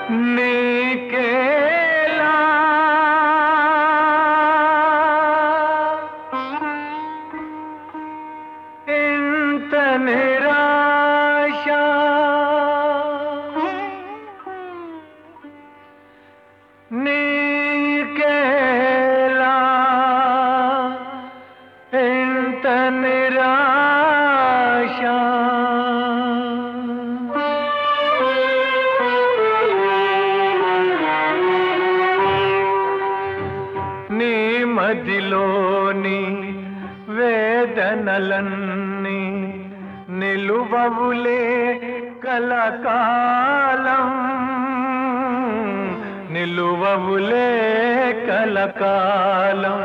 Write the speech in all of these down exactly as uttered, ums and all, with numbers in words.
నీకేలా ఇంత నిరాశ నీకేలా ఇంత నిరాశ నీ మదిలోని వేదనలన్నీ నిలువవులే కలకాలం నిలువవులే కలకాలం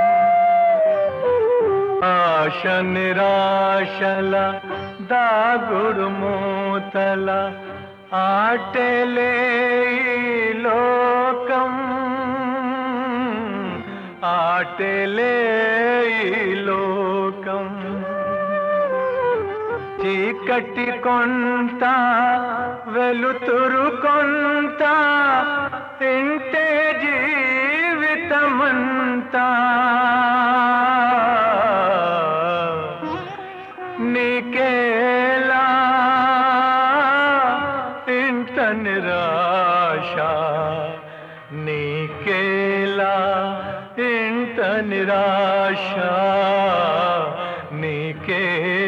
ఆశ నిరాశల దాగుడు మూతల ఆటలే ఈ లోకం ఆటలే ఈ లోకం చీకటి కొంత వెలుతురు కొంత ఇంటే జీవితమంతా నీకేలా ఇంత నిరాశ నీకేలా ఇంత నిరాశ నీకే